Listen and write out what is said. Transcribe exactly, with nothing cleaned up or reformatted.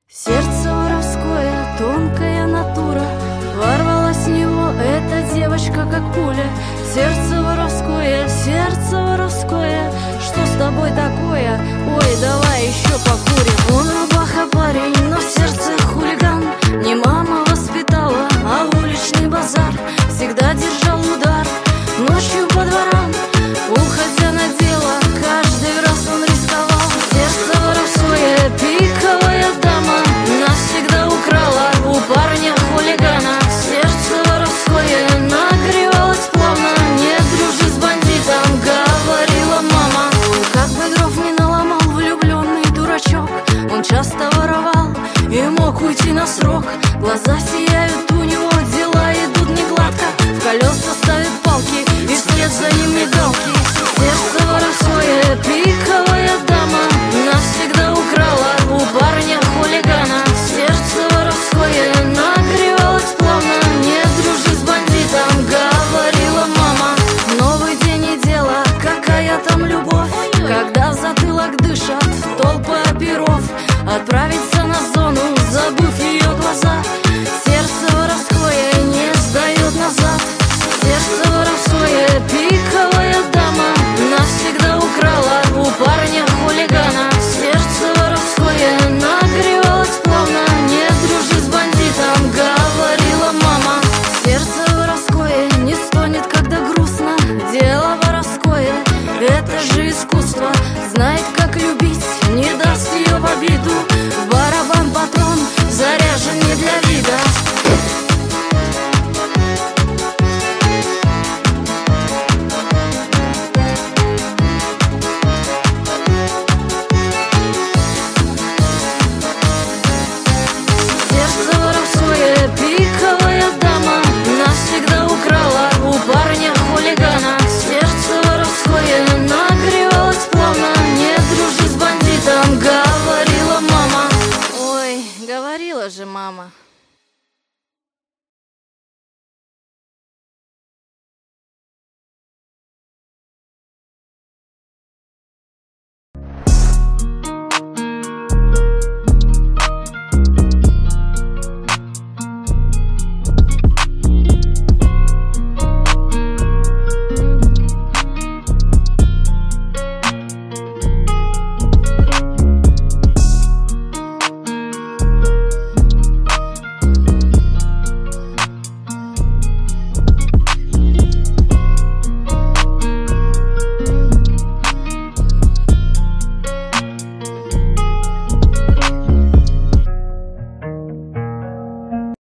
Сердце воровское, тонкая натура, ворвалась в него эта девочка, как пуля. Сердце воровское, сердце воровское, что с тобой такое? Ой, давай еще покурим. Он рубаха парень, но в сердце хулиган. Не мама воспитала, а уличный базар. Всегда держал удар ночью по дворам, уходя на дело, каждый раз он рисковал. Сердце воровское, пиковая дама, навсегда украла у парня хулигана. Сердце воровское нагревалось плавно, не дружи с бандитом, говорила мама. Как бы дров не наломал влюбленный дурачок, он часто воровал и мог уйти на срок. Глаза сияют у него, дела идут не гладко, в колеса ставят палки и вслед за ним мигалки. Сердце воровское, пиковая дама, навсегда украла у парня хулигана. Сердце воровское нагревалось плавно, не дружи с бандитом, говорила мама. Новый день и дело, какая там любовь, когда в затылок дышат толпы оперов. Отправь